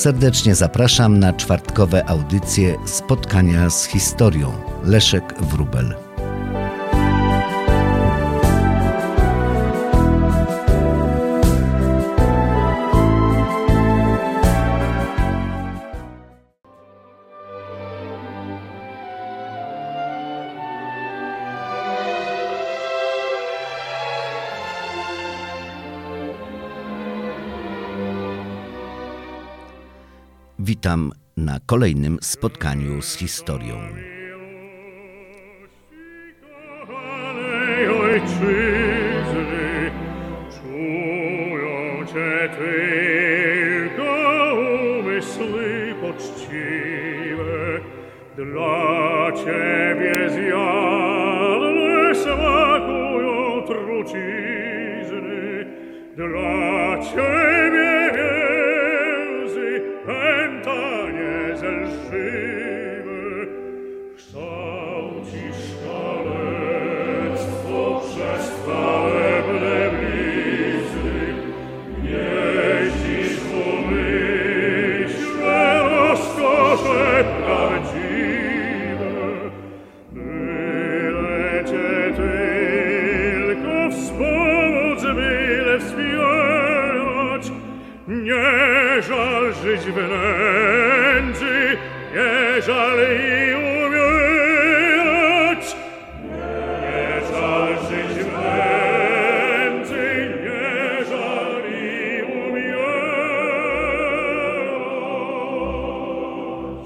Serdecznie zapraszam na czwartkowe audycje Spotkania z historią. Leszek Wróbel. Witam na kolejnym spotkaniu z historią. Ojczyzny, czują Cię tylko umysły poczciwe. Dla Ciebie zjadne smakują trucizny. Dla Ciebie pętanie zelżywe, kształcisz kalectwo przez chwalebne blizny, gnieździsz w umyśle rozkosze prawdziwe. Byle Cię tylko wspomóc, byle wspierać, nie żal żyć w nędzy, nie żal i umierać. Nie żal żyć w nędzy, nie żal i umierać.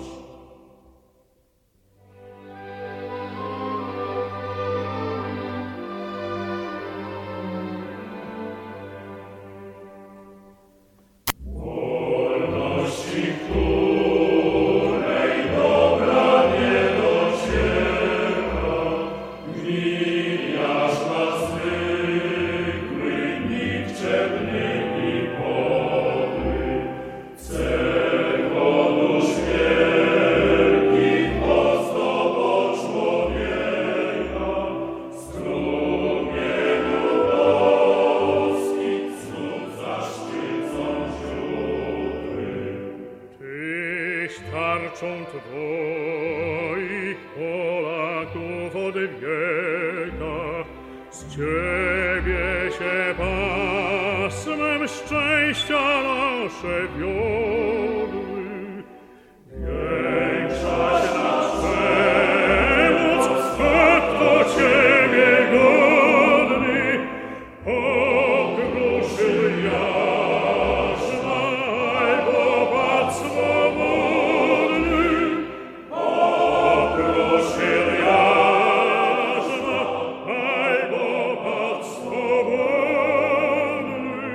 Tarczą Twoich Polaków od wieka, z Ciebie się pasmem szczęścia nasze wiodły. Większaś nas przemoc, a kto Ciebie godny, pokruszył jarzma, albo padł swobodny. Pokruszył jarzma, albo padł swobodny.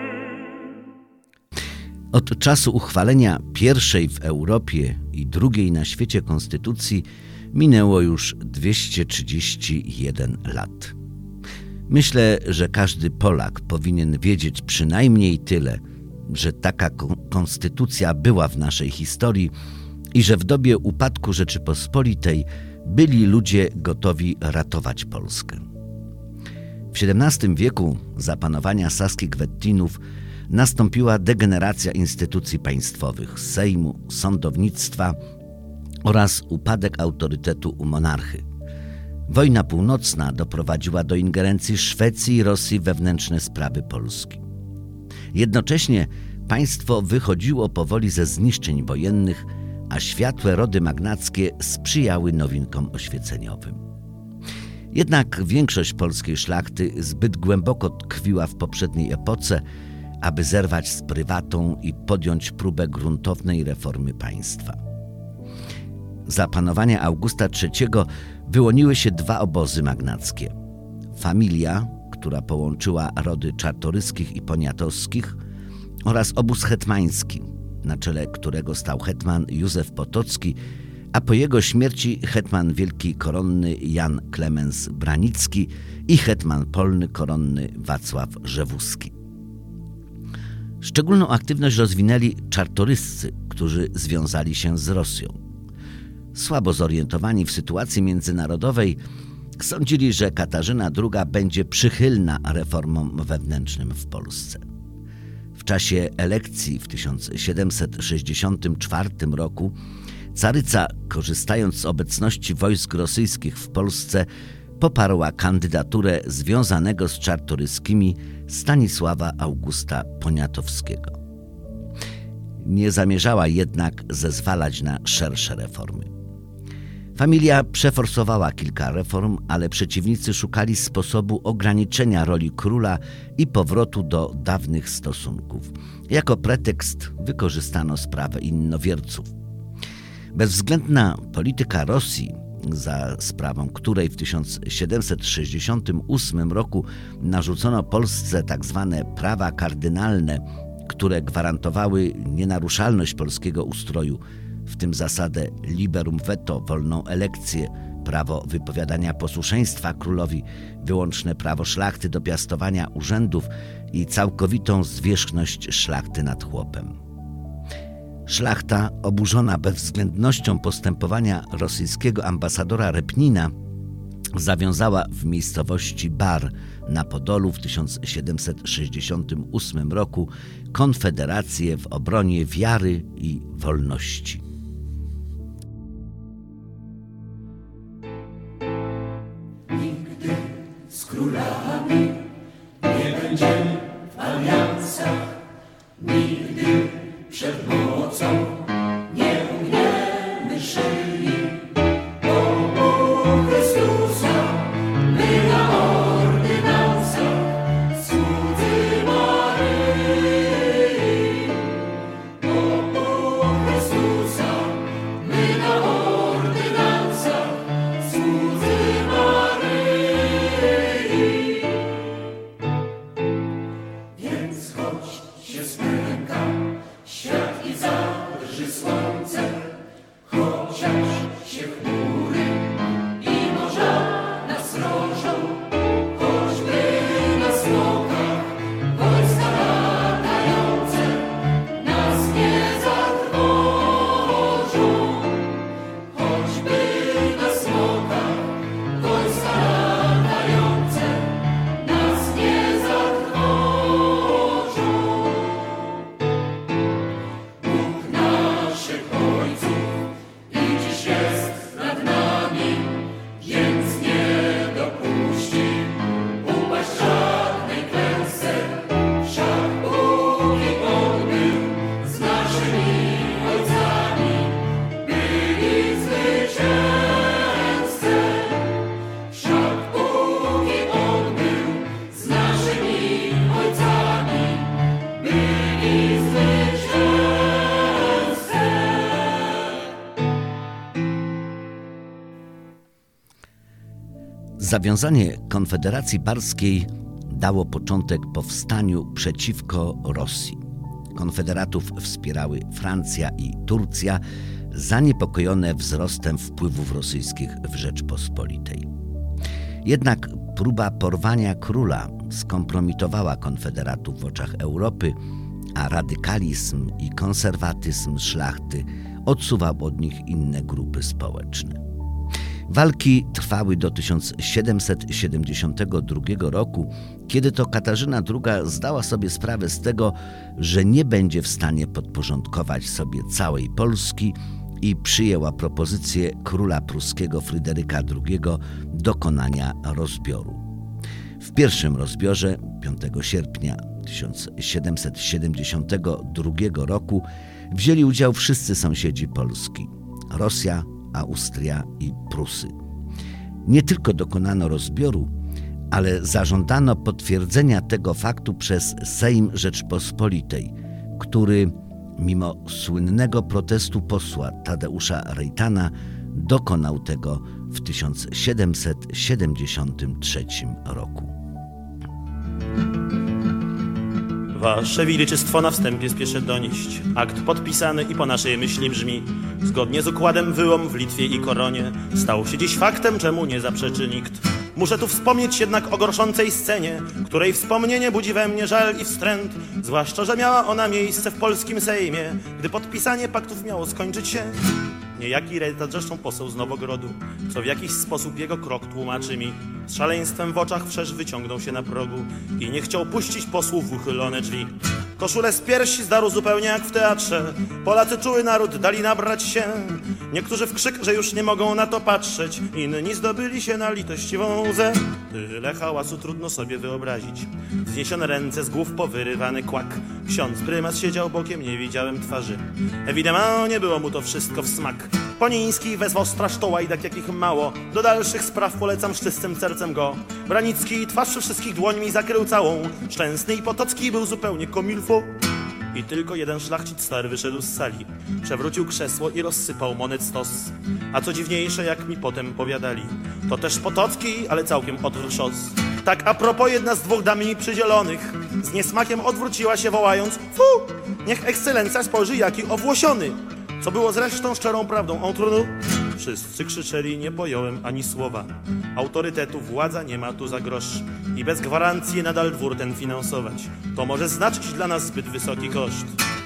Od czasu uchwalenia pierwszej w Europie i drugiej na świecie konstytucji minęło już 231 lat. Myślę, że każdy Polak powinien wiedzieć przynajmniej tyle, że taka konstytucja była w naszej historii i że w dobie upadku Rzeczypospolitej byli ludzie gotowi ratować Polskę. W XVII wieku za panowania Saskich Wettinów nastąpiła degeneracja instytucji państwowych, Sejmu, sądownictwa oraz upadek autorytetu u monarchy. Wojna północna doprowadziła do ingerencji Szwecji i Rosji w wewnętrzne sprawy Polski. Jednocześnie państwo wychodziło powoli ze zniszczeń wojennych, a światłe rody magnackie sprzyjały nowinkom oświeceniowym. Jednak większość polskiej szlachty zbyt głęboko tkwiła w poprzedniej epoce, aby zerwać z prywatą i podjąć próbę gruntownej reformy państwa. Za panowania Augusta III wyłoniły się dwa obozy magnackie. Familia, która połączyła rody czartoryskich i poniatowskich, oraz obóz hetmański, na czele którego stał hetman Józef Potocki, a po jego śmierci hetman wielki koronny Jan Klemens Branicki i hetman polny koronny Wacław Rzewuski. Szczególną aktywność rozwinęli czartoryscy, którzy związali się z Rosją. Słabo zorientowani w sytuacji międzynarodowej, sądzili, że Katarzyna II będzie przychylna reformom wewnętrznym w Polsce. W czasie elekcji w 1764 roku caryca, korzystając z obecności wojsk rosyjskich w Polsce, poparła kandydaturę związanego z Czartoryskimi Stanisława Augusta Poniatowskiego. Nie zamierzała jednak zezwalać na szersze reformy. Familia przeforsowała kilka reform, ale przeciwnicy szukali sposobu ograniczenia roli króla i powrotu do dawnych stosunków. Jako pretekst wykorzystano sprawę innowierców. Bezwzględna polityka Rosji, za sprawą której w 1768 roku narzucono Polsce tzw. prawa kardynalne, które gwarantowały nienaruszalność polskiego ustroju, w tym zasadę liberum veto, wolną elekcję, prawo wypowiadania posłuszeństwa królowi, wyłączne prawo szlachty do piastowania urzędów i całkowitą zwierzchność szlachty nad chłopem. Szlachta, oburzona bezwzględnością postępowania rosyjskiego ambasadora Repnina, zawiązała w miejscowości Bar na Podolu w 1768 roku konfederację w obronie wiary i wolności. Nigdy z królami nie będziemy w aliansach, nigdy przed mocą nie ugniemy szyi. O Chrystusa, my na ordynansach, słudzy Maryi. O Chrystusa, my na ordynansach, słudzy Maryi. Więc choć się spęka świat i zadrży słońce, chociaż się chmury i morza nas rożą, choćby na smokach wojska latające nas nie zatrwożą, choćby na smokach wojska latające nas nie zatrwożą. Bóg naszych ojców i dziś jest nad nami, więc nie dopuści upaść żadnej klęsce. Wszak póki On był z naszymi ojcami, byli zwycięzcy. Wszak póki On był z naszymi ojcami, byli zwycięzcy. Zawiązanie Konfederacji Barskiej dało początek powstaniu przeciwko Rosji. Konfederatów wspierały Francja i Turcja, zaniepokojone wzrostem wpływów rosyjskich w Rzeczpospolitej. Jednak próba porwania króla skompromitowała konfederatów w oczach Europy, a radykalizm i konserwatyzm szlachty odsuwał od nich inne grupy społeczne. Walki trwały do 1772 roku, kiedy to Katarzyna II zdała sobie sprawę z tego, że nie będzie w stanie podporządkować sobie całej Polski i przyjęła propozycję króla pruskiego Fryderyka II dokonania rozbioru. W pierwszym rozbiorze 5 sierpnia 1772 roku wzięli udział wszyscy sąsiedzi Polski: Rosja, Austria i Prusy. Nie tylko dokonano rozbioru, ale zażądano potwierdzenia tego faktu przez Sejm Rzeczpospolitej, który mimo słynnego protestu posła Tadeusza Rejtana dokonał tego w 1773 roku. Wasze Wielyczystwo, na wstępie spieszę donieść. Akt podpisany i po naszej myśli brzmi: zgodnie z układem wyłom w Litwie i Koronie stał się dziś faktem, czemu nie zaprzeczy nikt. Muszę tu wspomnieć jednak o gorszącej scenie, której wspomnienie budzi we mnie żal i wstręt, zwłaszcza, że miała ona miejsce w polskim Sejmie, gdy podpisanie paktów miało skończyć się. Niejaki Rejtan, zresztą poseł z Nowogrodu, co w jakiś sposób jego krok tłumaczy mi, z szaleństwem w oczach wszerz wyciągnął się na progu i nie chciał puścić posłów w uchylone drzwi. Koszulę z piersi zdarł zupełnie jak w teatrze. Polacy czuły naród, dali nabrać się. Niektórzy w krzyk, że już nie mogą na to patrzeć. Inni zdobyli się na litościwą łzę. Tyle hałasu trudno sobie wyobrazić. Wzniesione ręce, z głów powyrywany kłak. Ksiądz prymas siedział bokiem, nie widziałem twarzy. Ewidementnie było mu to wszystko w smak. Poniński wezwał straż to łajdak jakich mało. Do dalszych spraw polecam z czystym sercem go. Branicki twarz przy wszystkich dłońmi zakrył całą. Szczęsny i Potocki był zupełnie komilfo. I tylko jeden szlachcic stary wyszedł z sali. Przewrócił krzesło i rozsypał monet stos. A co dziwniejsze, jak mi potem powiadali, to też Potocki, ale całkiem odwrót szos. Tak a propos, jedna z dwóch dam mi przydzielonych z niesmakiem odwróciła się wołając: fu! Niech ekscelencja spojrzy, jaki owłosiony. Co było zresztą szczerą prawdą entre nous. Wszyscy krzyczeli, nie pojąłem ani słowa. Autorytetu władza nie ma tu za grosz. I bez gwarancji nadal dwór ten finansować. To może znaczyć dla nas zbyt wysoki koszt.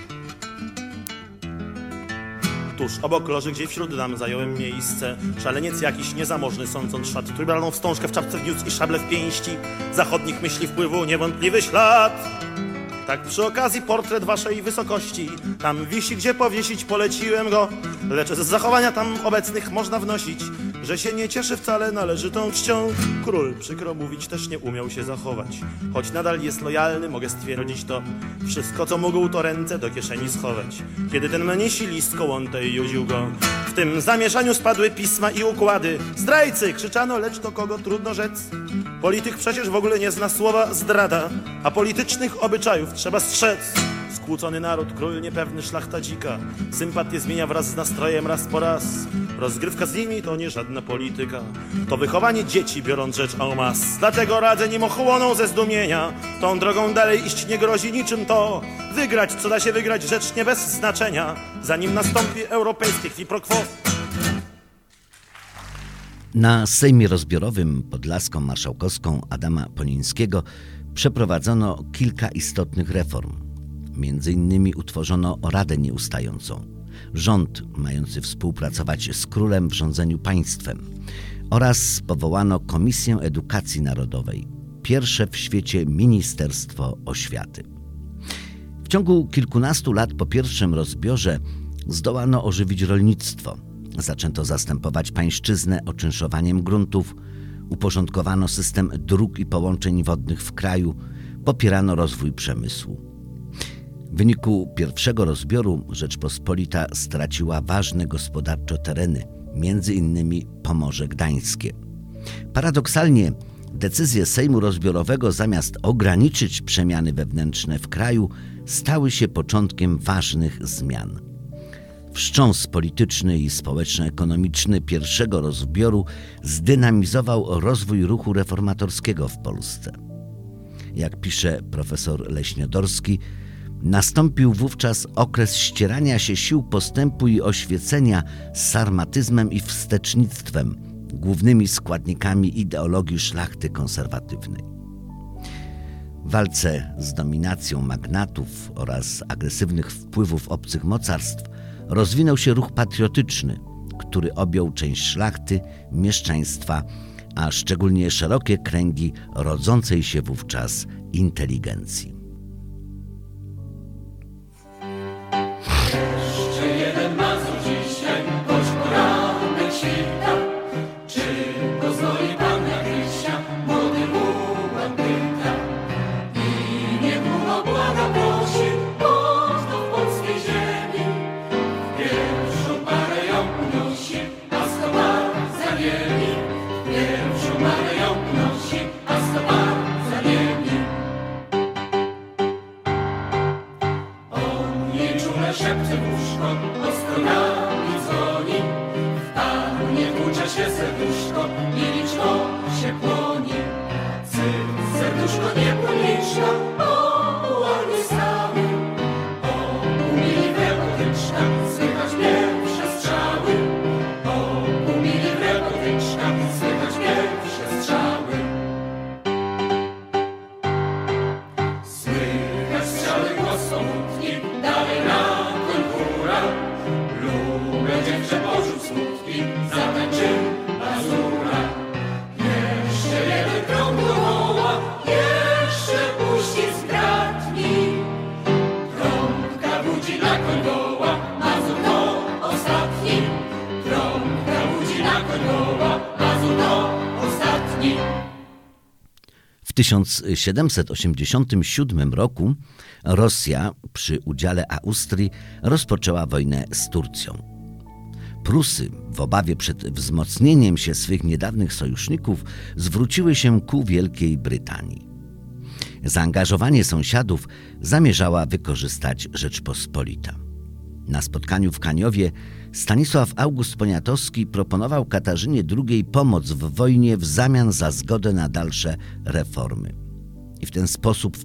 Tuż obok loży, gdzie wśród dam zająłem miejsce, szaleniec jakiś niezamożny, sądząc szat, trójbralną wstążkę w czapce wniósł i szable w pięści. Zachodnich myśli wpływu niewątpliwy ślad. Tak przy okazji portret waszej wysokości tam wisi, gdzie powiesić poleciłem go. Lecz z zachowania tam obecnych można wnosić, że się nie cieszy wcale należytą czcią. Król, przykro mówić, też nie umiał się zachować. Choć nadal jest lojalny, mogę stwierdzić to. Wszystko, co mógł, to ręce do kieszeni schować. Kiedy ten mnisi list kołątej judził go, w tym zamieszaniu spadły pisma i układy. Zdrajcy! Krzyczano, lecz to kogo trudno rzec. Polityk przecież w ogóle nie zna słowa zdrada, a politycznych obyczajów trzeba strzec. Skłócony naród, król niepewny, szlachta dzika. Sympatię zmienia wraz z nastrojem raz po raz. Rozgrywka z nimi to nie żadna polityka. To wychowanie dzieci, biorąc rzecz en masse. Dlatego radzę, nim ochłoną ze zdumienia. Tą drogą dalej iść nie grozi niczym to. Wygrać, co da się wygrać, rzecz nie bez znaczenia. Zanim nastąpi europejskie qui pro quo. Na Sejmie Rozbiorowym pod laską marszałkowską Adama Ponińskiego przeprowadzono kilka istotnych reform. Między innymi utworzono Radę Nieustającą, rząd mający współpracować z królem w rządzeniu państwem, oraz powołano Komisję Edukacji Narodowej, pierwsze w świecie Ministerstwo Oświaty. W ciągu kilkunastu lat po pierwszym rozbiorze zdołano ożywić rolnictwo. Zaczęto zastępować pańszczyznę oczynszowaniem gruntów, uporządkowano system dróg i połączeń wodnych w kraju, popierano rozwój przemysłu. W wyniku pierwszego rozbioru Rzeczpospolita straciła ważne gospodarczo tereny, między innymi Pomorze Gdańskie. Paradoksalnie decyzje Sejmu Rozbiorowego, zamiast ograniczyć przemiany wewnętrzne w kraju, stały się początkiem ważnych zmian. Wstrząs polityczny i społeczno-ekonomiczny pierwszego rozbioru zdynamizował rozwój ruchu reformatorskiego w Polsce. Jak pisze profesor Leśniodorski, nastąpił wówczas okres ścierania się sił postępu i oświecenia z sarmatyzmem i wstecznictwem, głównymi składnikami ideologii szlachty konserwatywnej. W walce z dominacją magnatów oraz agresywnych wpływów obcych mocarstw rozwinął się ruch patriotyczny, który objął część szlachty, mieszczaństwa, a szczególnie szerokie kręgi rodzącej się wówczas inteligencji. Jeszcze jeden Mazur dzisiaj, choć poranek świta. Czy pozwoli pan na Krysia, młody ułan pyta. I niech mu obłaga prosi, choć to w polskiej ziemi. Pierwszą parę ją unosi, a stopar zawiemi. Pierwszą parę ją unosi, a stopar zawiemi. W 1787 roku Rosja przy udziale Austrii rozpoczęła wojnę z Turcją. Prusy w obawie przed wzmocnieniem się swych niedawnych sojuszników zwróciły się ku Wielkiej Brytanii. Zaangażowanie sąsiadów zamierzała wykorzystać Rzeczpospolita. Na spotkaniu w Kaniowie Stanisław August Poniatowski proponował Katarzynie II pomoc w wojnie w zamian za zgodę na dalsze reformy. I w ten sposób w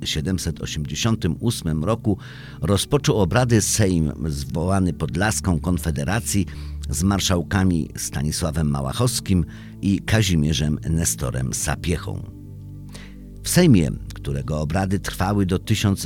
1788 roku rozpoczął obrady Sejm zwołany pod laską Konfederacji z marszałkami Stanisławem Małachowskim i Kazimierzem Nestorem Sapiechą. W Sejmie, którego obrady trwały do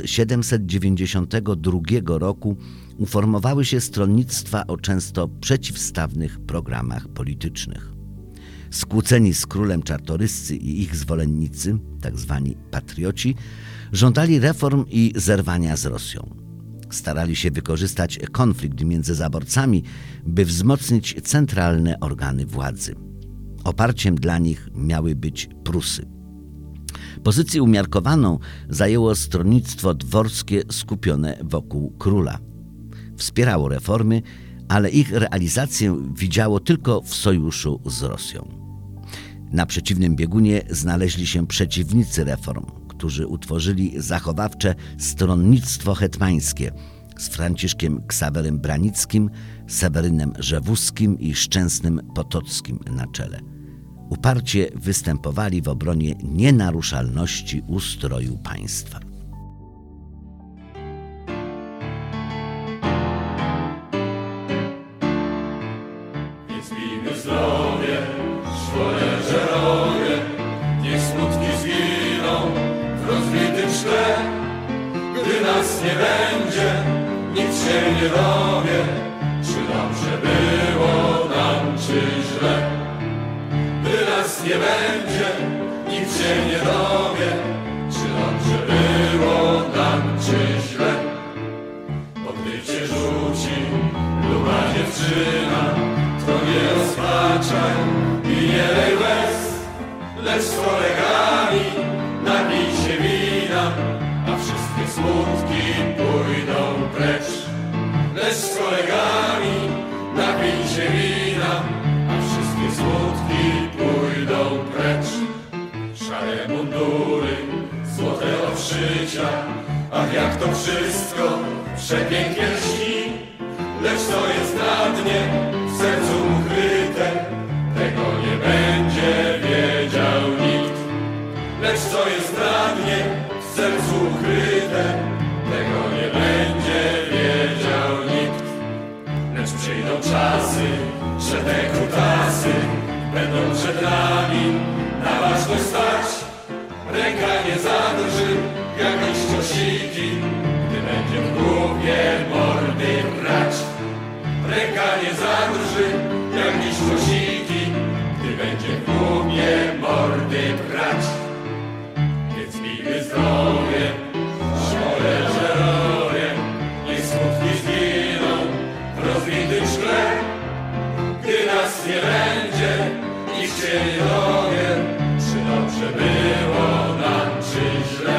1792 roku, uformowały się stronnictwa o często przeciwstawnych programach politycznych. Skłóceni z królem czartoryscy i ich zwolennicy, tzw. patrioci, żądali reform i zerwania z Rosją. Starali się wykorzystać konflikt między zaborcami, by wzmocnić centralne organy władzy. Oparciem dla nich miały być Prusy. Pozycję umiarkowaną zajęło stronnictwo dworskie skupione wokół króla. Wspierało reformy, ale ich realizację widziało tylko w sojuszu z Rosją. Na przeciwnym biegunie znaleźli się przeciwnicy reform, którzy utworzyli zachowawcze stronnictwo hetmańskie z Franciszkiem Ksawerym Branickim, Sewerynem Rzewuskim i Szczęsnym Potockim na czele. Uparcie występowali w obronie nienaruszalności ustroju państwa. Więc bijmy zdrowie, szwolerze roje, niech smutki zginą w rozbitym szkle. Gdy nas nie będzie, nic się nie dowie, czy dobrze było nam, czy źle. Gdy nas nie będzie, nic się nie dowie, czy dobrze było nam, czy źle. Bo gdy cię rzuci luba dziewczyna, to nie rozpaczaj i nie lej łez, lecz z kolegami napij się wina, a wszystkie smutki pójdą precz. Lecz z kolegami napij się wina, a wszystkie smutki pójdą precz. Szare mundury, złote obszycia, ach jak to wszystko przepięknie lśni. Lecz co jest na dnie, w sercu ukryte, tego nie będzie wiedział nikt. Lecz co jest na dnie, w sercu ukryte, tego nie będzie wiedział nikt. Lecz przyjdą czasy, że te kutasy będą przed nami na ważność stać. Ręka nie zadrży, jak liściosiki, gdy będzie w głowie mordy brać. Ręka nie zadrży, jak liściosiki, gdy będzie w głowie mordy brać. Więc bijmy zdrowie, szwolerze roje, niech smutki zginą w rozbitym szkle. Gdy nas nie będzie, nikt się nie dowie, czy dobrze było nam, czy źle.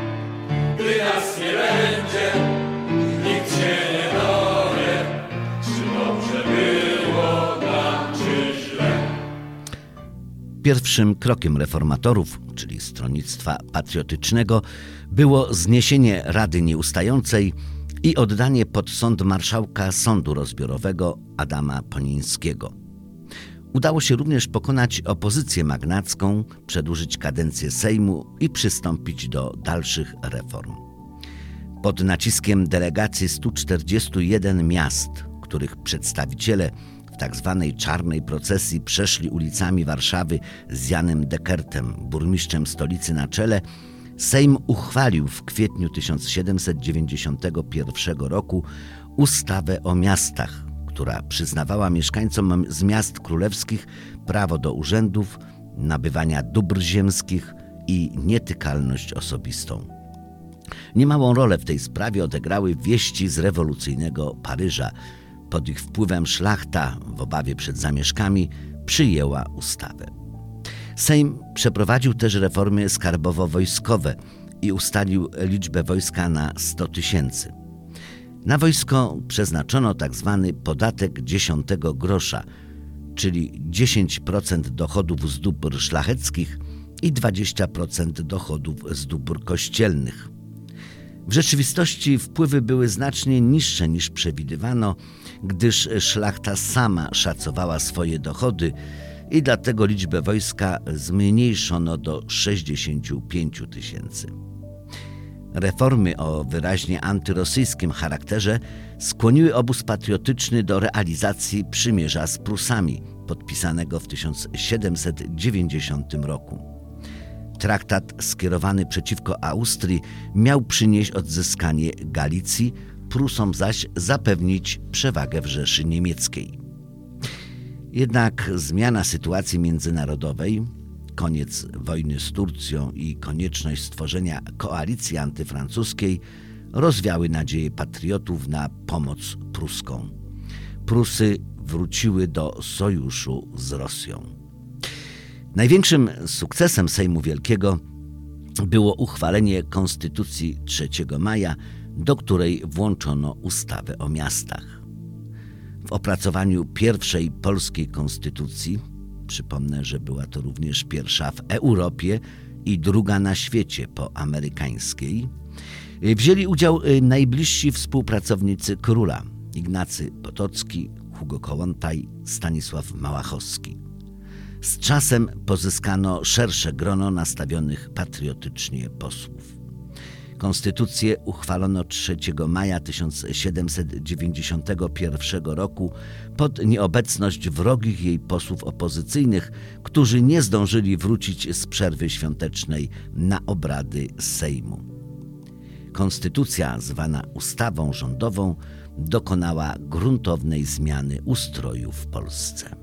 Gdy nas nie będzie, nikt się nie dowie, czy dobrze było nam, czy źle. Pierwszym krokiem reformatorów, czyli Stronnictwa Patriotycznego, było zniesienie Rady Nieustającej i oddanie pod sąd marszałka Sądu Rozbiorowego Adama Ponińskiego. Udało się również pokonać opozycję magnacką, przedłużyć kadencję Sejmu i przystąpić do dalszych reform. Pod naciskiem delegacji 141 miast, których przedstawiciele w tzw. czarnej procesji przeszli ulicami Warszawy z Janem Dekertem, burmistrzem stolicy na czele, Sejm uchwalił w kwietniu 1791 roku ustawę o miastach, która przyznawała mieszkańcom z miast królewskich prawo do urzędów, nabywania dóbr ziemskich i nietykalność osobistą. Niemałą rolę w tej sprawie odegrały wieści z rewolucyjnego Paryża. Pod ich wpływem szlachta, w obawie przed zamieszkami, przyjęła ustawę. Sejm przeprowadził też reformy skarbowo-wojskowe i ustalił liczbę wojska na 100 000. Na wojsko przeznaczono tzw. podatek 10 grosza, czyli 10% dochodów z dóbr szlacheckich i 20% dochodów z dóbr kościelnych. W rzeczywistości wpływy były znacznie niższe niż przewidywano, gdyż szlachta sama szacowała swoje dochody i dlatego liczbę wojska zmniejszono do 65 000. Reformy o wyraźnie antyrosyjskim charakterze skłoniły obóz patriotyczny do realizacji przymierza z Prusami, podpisanego w 1790 roku. Traktat skierowany przeciwko Austrii miał przynieść odzyskanie Galicji, Prusom zaś zapewnić przewagę w Rzeszy Niemieckiej. Jednak zmiana sytuacji międzynarodowej, koniec wojny z Turcją i konieczność stworzenia koalicji antyfrancuskiej rozwiały nadzieję patriotów na pomoc pruską. Prusy wróciły do sojuszu z Rosją. Największym sukcesem Sejmu Wielkiego było uchwalenie Konstytucji 3 maja, do której włączono ustawę o miastach. W opracowaniu pierwszej polskiej konstytucji, przypomnę, że była to również pierwsza w Europie i druga na świecie po amerykańskiej, wzięli udział najbliżsi współpracownicy króla: Ignacy Potocki, Hugo Kołłątaj, Stanisław Małachowski. Z czasem pozyskano szersze grono nastawionych patriotycznie posłów. Konstytucję uchwalono 3 maja 1791 roku pod nieobecność wrogich jej posłów opozycyjnych, którzy nie zdążyli wrócić z przerwy świątecznej na obrady Sejmu. Konstytucja, zwana ustawą rządową, dokonała gruntownej zmiany ustroju w Polsce.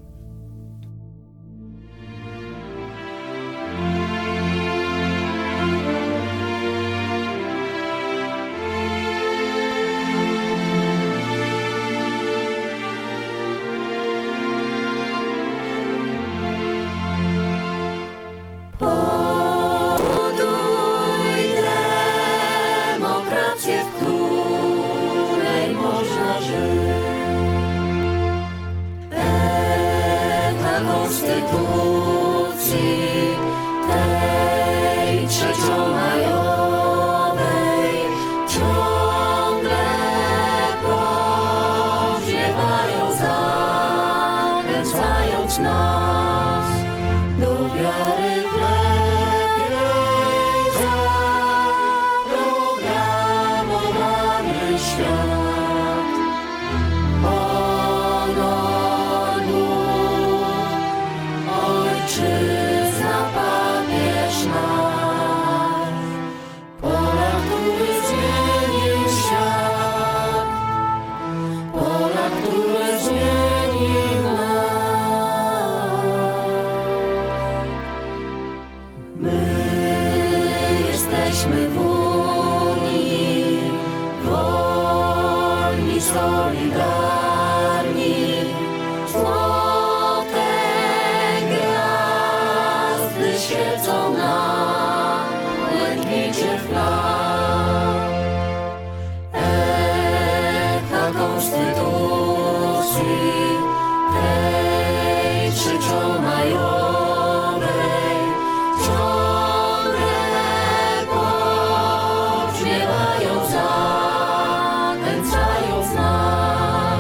Zachęcając nas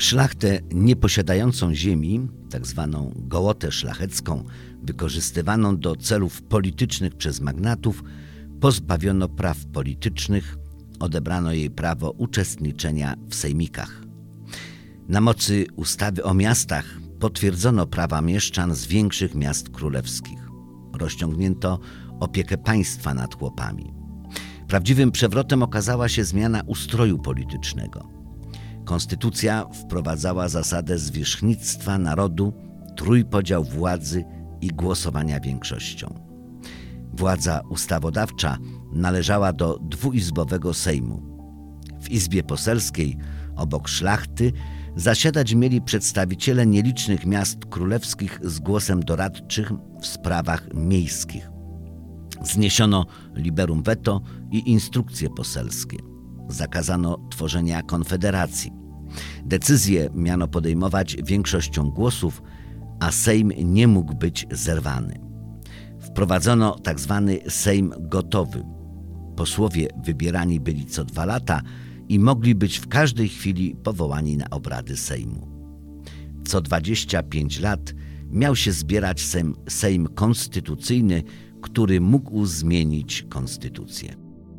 Szlachtę nieposiadającą ziemi, tak zwaną gołotę szlachecką, wykorzystywaną do celów politycznych przez magnatów, pozbawiono praw politycznych, odebrano jej prawo uczestniczenia w sejmikach. Na mocy ustawy o miastach potwierdzono prawa mieszczan z większych miast królewskich. Rozciągnięto opiekę państwa nad chłopami. Prawdziwym przewrotem okazała się zmiana ustroju politycznego. Konstytucja wprowadzała zasadę zwierzchnictwa narodu, trójpodział władzy i głosowania większością. Władza ustawodawcza należała do dwuizbowego Sejmu. W Izbie Poselskiej, obok szlachty, zasiadać mieli przedstawiciele nielicznych miast królewskich z głosem doradczym w sprawach miejskich. Zniesiono liberum veto i instrukcje poselskie. Zakazano tworzenia konfederacji. Decyzje miano podejmować większością głosów, a Sejm nie mógł być zerwany. Wprowadzono tzw. Sejm gotowy. Posłowie wybierani byli co 2 lata i mogli być w każdej chwili powołani na obrady Sejmu. Co 25 lat miał się zbierać Sejm konstytucyjny, który mógł zmienić konstytucję.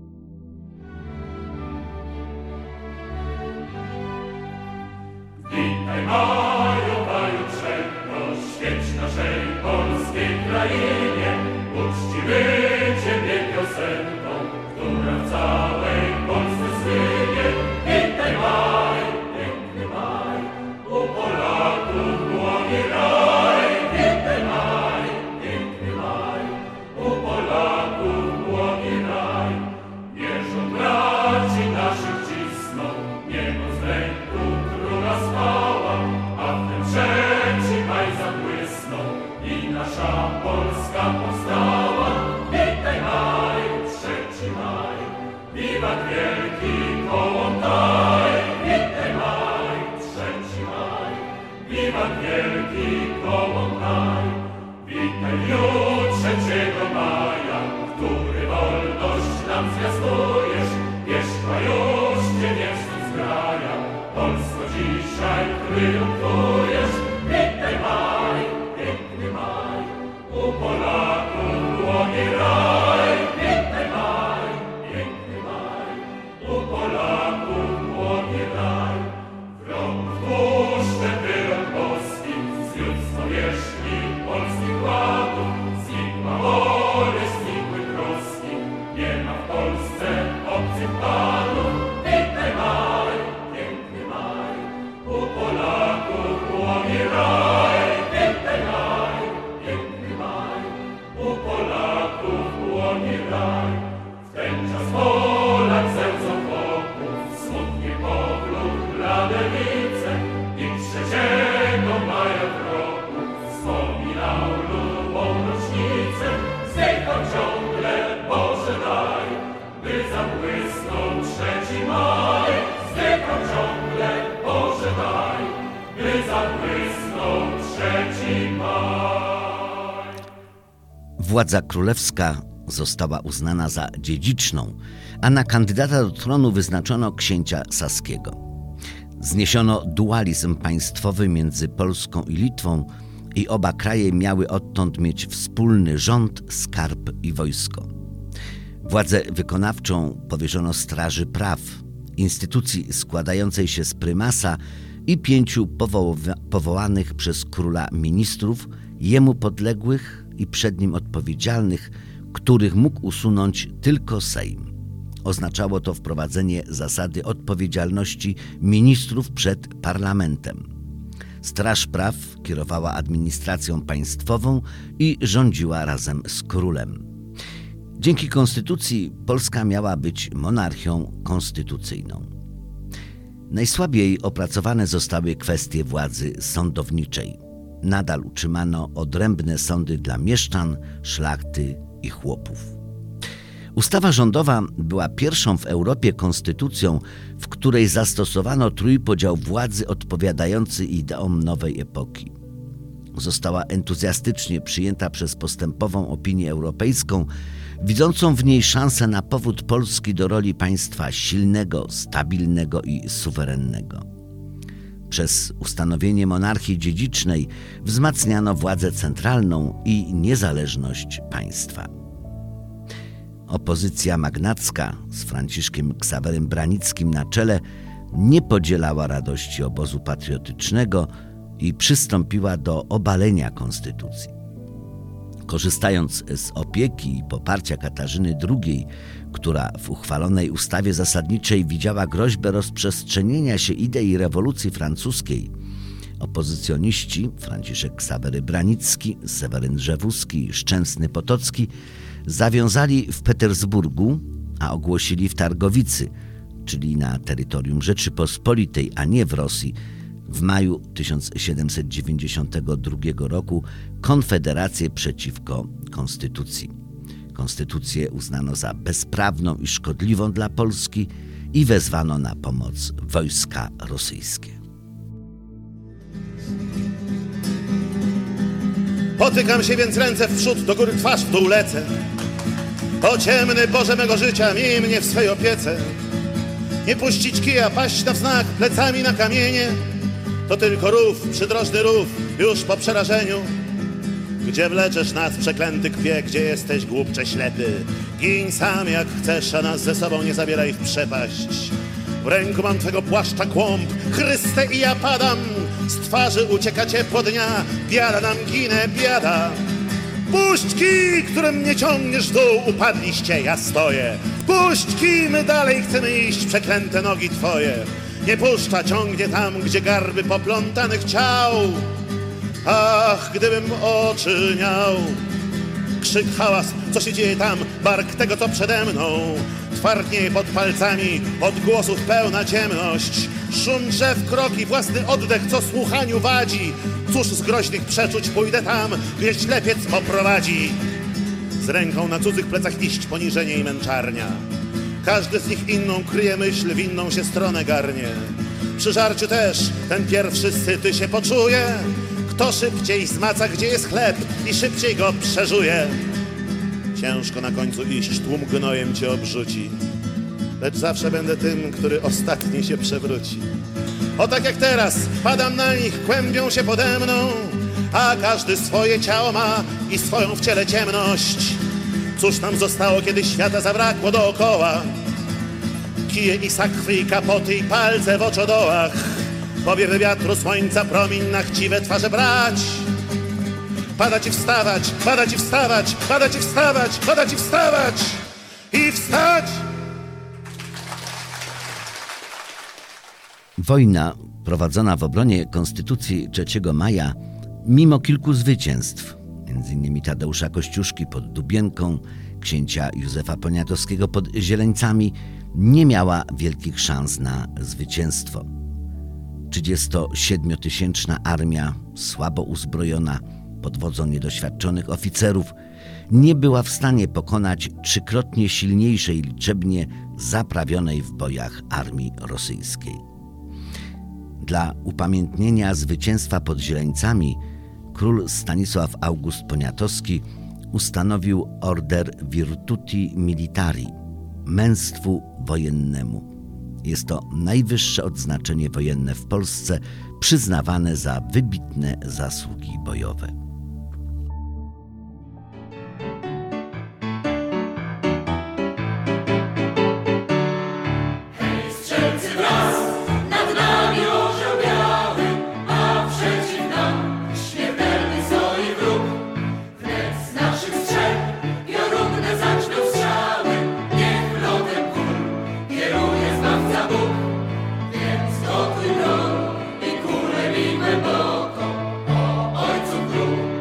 Witaj maju, maju wszelko, świeć naszej polskiej krainie, uczciwy Ciebie piosenką, która w całej Polsce słynie. Witaj maj, piękny maj, u Polaków młody raj. Witaj maj, piękny maj, u Polaków młody raj. Wierzą braci naszych cisną, niebo z ręku króla spała, a w tym 3 maj zabłysnął i nasza Polska powstała. Witaj maj, 3 maj, wiwat wielki Kołłątaj. Witaj maj, 3 maj, wiwat wielki Kołłątaj. Witaj w dniu 3 maja, który wolność nam zwiastujesz. Wierzchła już Cię nie wstyd zgraja, Polsko dzisiaj triumfujesz. Witaj maj, piękny maj, u Polaków młody raj. Witaj maj, piękny maj, u Polaków młody raj. Wrogów tłuszcze wyrok boski, zniósł powierzchni polskich ładów. Znikła wola, znikły troski, nie ma w Polsce obcych panów. Witaj maj, piękny maj, u Polaków młody raj. Witaj maj, piękny maj, u Polaków młody raj. W ten czas Polak zełzą wokół, smutnie pogląd blade lice i 3 maja w roku wspominał lubą rocznicę. Zdychał ciągle, Boże daj, by zabłysnął 3 maj. Zdychał ciągle, Boże daj, by zabłysnął 3 maj. Władza królewska została uznana za dziedziczną, a na kandydata do tronu wyznaczono księcia saskiego. Zniesiono dualizm państwowy między Polską i Litwą i oba kraje miały odtąd mieć wspólny rząd, skarb i wojsko. Władzę wykonawczą powierzono Straży Praw, instytucji składającej się z prymasa i 5 powołanych przez króla ministrów, jemu podległych i przed nim odpowiedzialnych, których mógł usunąć tylko Sejm. Oznaczało to wprowadzenie zasady odpowiedzialności ministrów przed parlamentem. Straż Praw kierowała administracją państwową i rządziła razem z królem. Dzięki konstytucji Polska miała być monarchią konstytucyjną. Najsłabiej opracowane zostały kwestie władzy sądowniczej. Nadal utrzymano odrębne sądy dla mieszczan, szlachty i chłopów. Ustawa rządowa była pierwszą w Europie konstytucją, w której zastosowano trójpodział władzy odpowiadający ideom nowej epoki. Została entuzjastycznie przyjęta przez postępową opinię europejską, widzącą w niej szansę na powrót Polski do roli państwa silnego, stabilnego i suwerennego. Przez ustanowienie monarchii dziedzicznej wzmacniano władzę centralną i niezależność państwa. Opozycja magnacka z Franciszkiem Ksawerym Branickim na czele nie podzielała radości obozu patriotycznego i przystąpiła do obalenia konstytucji. Korzystając z opieki i poparcia Katarzyny II, która w uchwalonej ustawie zasadniczej widziała groźbę rozprzestrzenienia się idei rewolucji francuskiej, opozycjoniści Franciszek Ksawery Branicki, Seweryn Rzewuski i Szczęsny Potocki zawiązali w Petersburgu, a ogłosili w Targowicy, czyli na terytorium Rzeczypospolitej, a nie w Rosji, w maju 1792 roku konfederację przeciwko konstytucji. Konstytucję uznano za bezprawną i szkodliwą dla Polski i wezwano na pomoc wojska rosyjskie. Potykam się więc ręce w przód, do góry twarz w dół lecę. O ciemny Boże mego życia, miej mnie w swej opiece. Nie puścić kija, paść na wznak, plecami na kamienie. To tylko rów, przydrożny rów, już po przerażeniu. Gdzie wleczesz nas, przeklęty kpie, gdzie jesteś, głupcze ślepy? Giń sam jak chcesz, a nas ze sobą nie zabieraj w przepaść. W ręku mam twego płaszcza kłąb, Chryste, i ja padam. Z twarzy ucieka ciepło dnia, biada nam ginę, biada. Puść kij, którym mnie ciągniesz w dół, upadliście, ja stoję. Puść kij, my dalej chcemy iść, przeklęte nogi twoje. Nie puszcza, ciągnie tam, gdzie garby poplątanych ciał. Ach, gdybym oczy miał. Krzyk, hałas, co się dzieje tam, bark tego, co przede mną. Twardnieje pod palcami, odgłosów pełna ciemność. Szum drzew, kroki, własny oddech, co słuchaniu wadzi. Cóż z groźnych przeczuć pójdę tam, gdzie ślepiec poprowadzi. Z ręką na cudzych plecach iść, poniżenie i męczarnia. Każdy z nich inną kryje myśl, w inną się stronę garnie. Przy żarciu też ten pierwszy syty się poczuje. Kto szybciej zmaca, gdzie jest chleb i szybciej go przeżuje. Ciężko na końcu iść, tłum gnojem cię obrzuci. Lecz zawsze będę tym, który ostatni się przewróci. O tak jak teraz, padam na nich, kłębią się pode mną. A każdy swoje ciało ma i swoją w ciele ciemność. Cóż nam zostało, kiedy świata zabrakło dookoła? Kije i sakwy i kapoty i palce w oczodołach. Powiewy wiatru, słońca, promień na chciwe twarze brać. Padać i wstawać, padać i wstawać, padać i wstawać, padać i wstawać i wstać! Wojna prowadzona w obronie Konstytucji 3 maja, mimo kilku zwycięstw, m.in. Tadeusza Kościuszki pod Dubienką, księcia Józefa Poniatowskiego pod Zieleńcami, nie miała wielkich szans na zwycięstwo. 37-tysięczna armia, słabo uzbrojona, pod wodzą niedoświadczonych oficerów, nie była w stanie pokonać trzykrotnie silniejszej liczebnie zaprawionej w bojach armii rosyjskiej. Dla upamiętnienia zwycięstwa pod Zieleńcami król Stanisław August Poniatowski ustanowił Order Virtuti Militari, męstwu wojennemu. Jest to najwyższe odznaczenie wojenne w Polsce, przyznawane za wybitne zasługi bojowe. Głęboko, o ojcu król.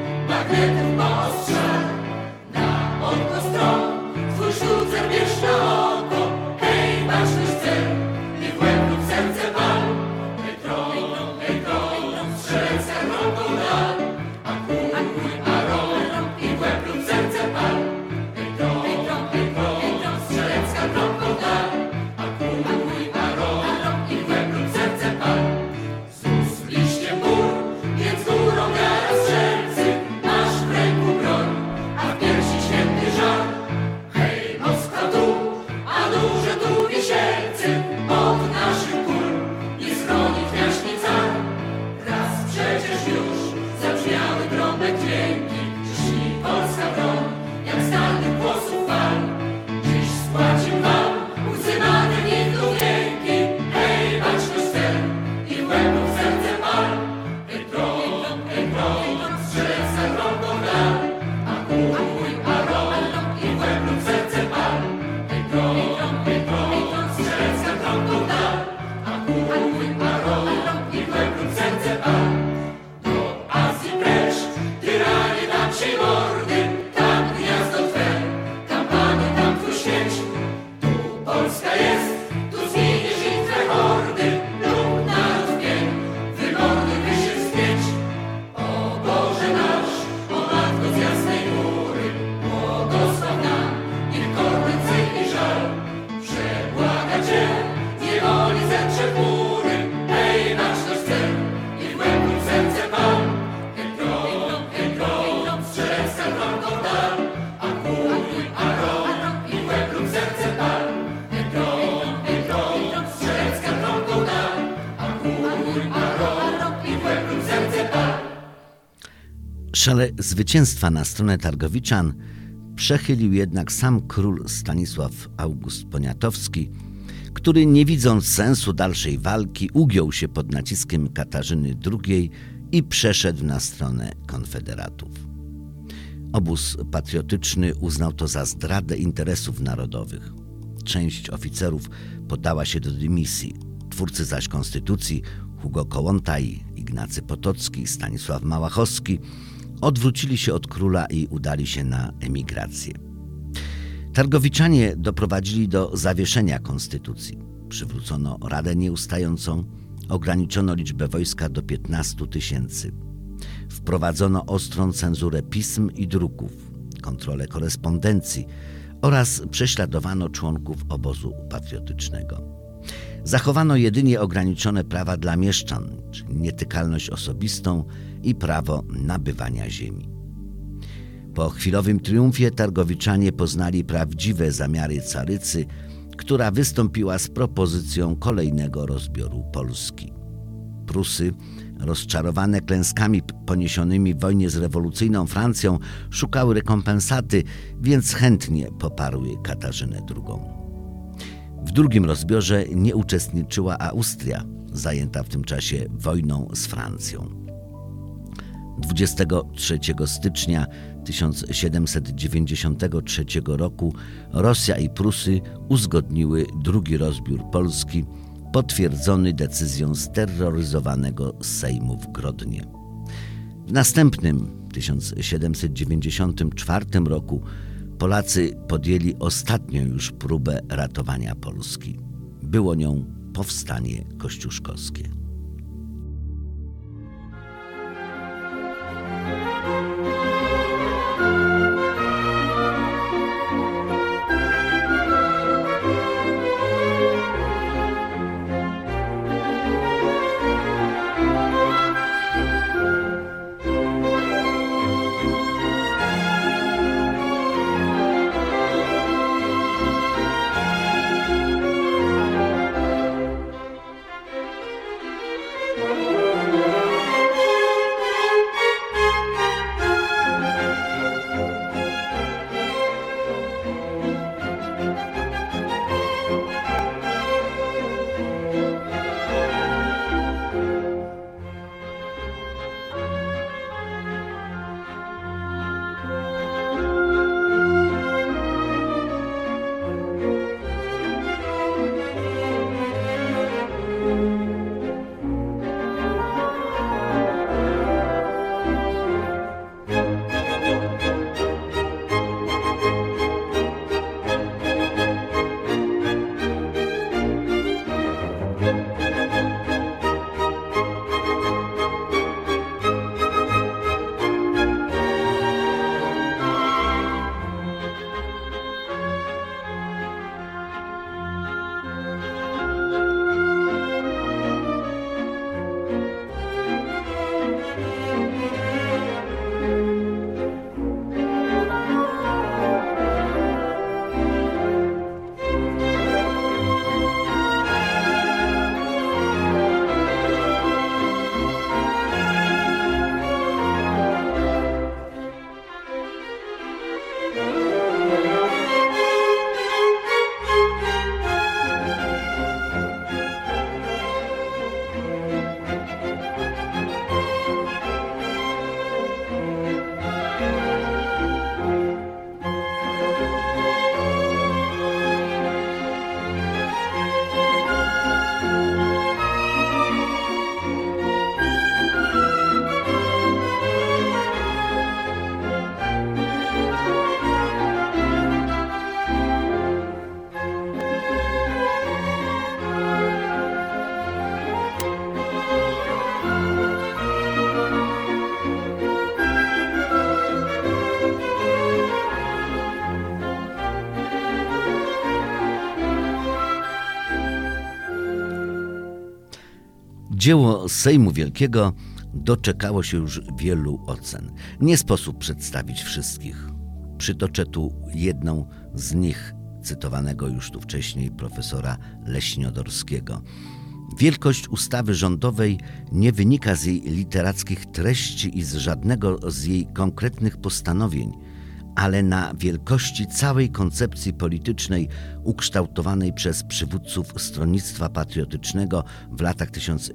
Szale zwycięstwa na stronę Targowiczan przechylił jednak sam król Stanisław August Poniatowski, który, nie widząc sensu dalszej walki, ugiął się pod naciskiem Katarzyny II i przeszedł na stronę konfederatów. Obóz patriotyczny uznał to za zdradę interesów narodowych. Część oficerów poddała się do dymisji. Twórcy zaś konstytucji Hugo Kołłątaj, Ignacy Potocki, Stanisław Małachowski odwrócili się od króla i udali się na emigrację. Targowiczanie doprowadzili do zawieszenia konstytucji. Przywrócono Radę Nieustającą, ograniczono liczbę wojska do 15 000. Wprowadzono ostrą cenzurę pism i druków, kontrolę korespondencji oraz prześladowano członków obozu patriotycznego. Zachowano jedynie ograniczone prawa dla mieszczan, czyli nietykalność osobistą i prawo nabywania ziemi. Po chwilowym triumfie Targowiczanie poznali prawdziwe zamiary carycy, która wystąpiła z propozycją kolejnego rozbioru Polski. Prusy, rozczarowane klęskami poniesionymi w wojnie z rewolucyjną Francją, szukały rekompensaty, więc chętnie poparły Katarzynę II. W drugim rozbiorze nie uczestniczyła Austria, zajęta w tym czasie wojną z Francją. 23 stycznia 1793 roku Rosja i Prusy uzgodniły drugi rozbiór Polski, potwierdzony decyzją steroryzowanego Sejmu w Grodnie. W następnym 1794 roku Polacy podjęli ostatnią już próbę ratowania Polski. Było nią powstanie kościuszkowskie. Dzieło Sejmu Wielkiego doczekało się już wielu ocen. Nie sposób przedstawić wszystkich. Przytoczę tu jedną z nich, cytowanego już tu wcześniej profesora Leśniodorskiego. Wielkość ustawy rządowej nie wynika z jej literackich treści i z żadnego z jej konkretnych postanowień, ale na wielkości całej koncepcji politycznej ukształtowanej przez przywódców Stronnictwa Patriotycznego w latach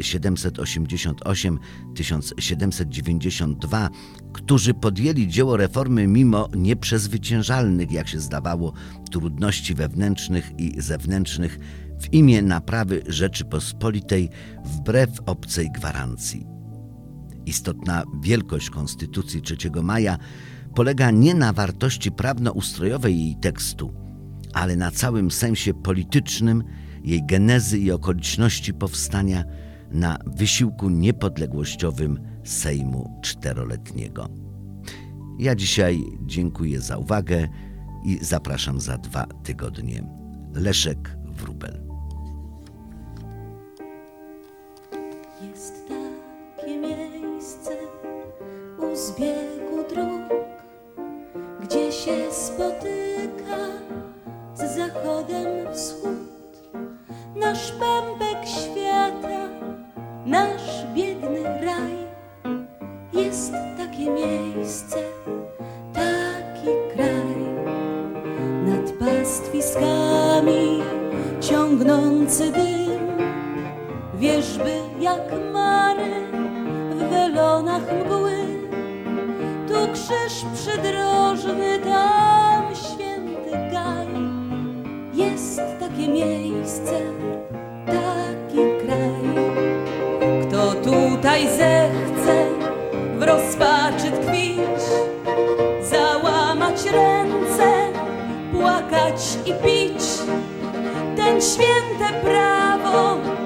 1788-1792, którzy podjęli dzieło reformy mimo nieprzezwyciężalnych, jak się zdawało, trudności wewnętrznych i zewnętrznych w imię naprawy Rzeczypospolitej wbrew obcej gwarancji. Istotna wielkość Konstytucji 3 maja polega nie na wartości prawnoustrojowej jej tekstu, ale na całym sensie politycznym jej genezy i okoliczności powstania, na wysiłku niepodległościowym Sejmu Czteroletniego. Ja dzisiaj dziękuję za uwagę i zapraszam za 2 tygodnie. Leszek Wróbel. Jest takie miejsce u zbiegu dróg, gdzie się spotyka z zachodem wschód. Nasz pępek świata, nasz biedny raj. Jest takie miejsce, taki kraj. Nad pastwiskami ciągnący dym, wierzby jak mary w welonach mgły. Tu krzyż przydrożny, tam święty Gaj. Jest takie miejsce, taki kraj. Kto tutaj zechce w rozpaczy tkwić, załamać ręce, płakać i pić, ten święte prawo